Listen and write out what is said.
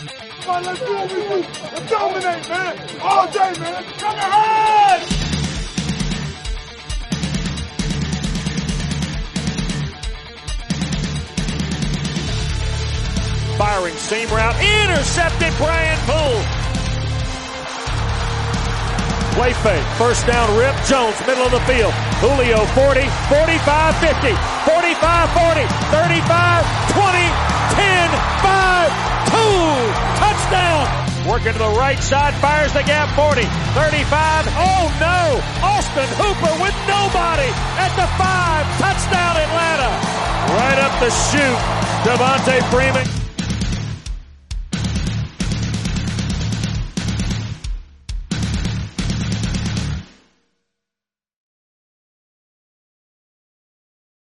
Come on, let's do what we do. Let's dominate, man. All day, man. Come ahead! Firing seam route, intercepted Brian Poole. Play fake, first down rip, Jones, middle of the field. Julio 40, 45, 50, 45, 40, 35, 20, 10, 5, 2, touchdown. Working to the right side, fires the gap, 40, 35, oh no, Austin Hooper with nobody at the 5, touchdown Atlanta. Right up the chute, Devontae Freeman.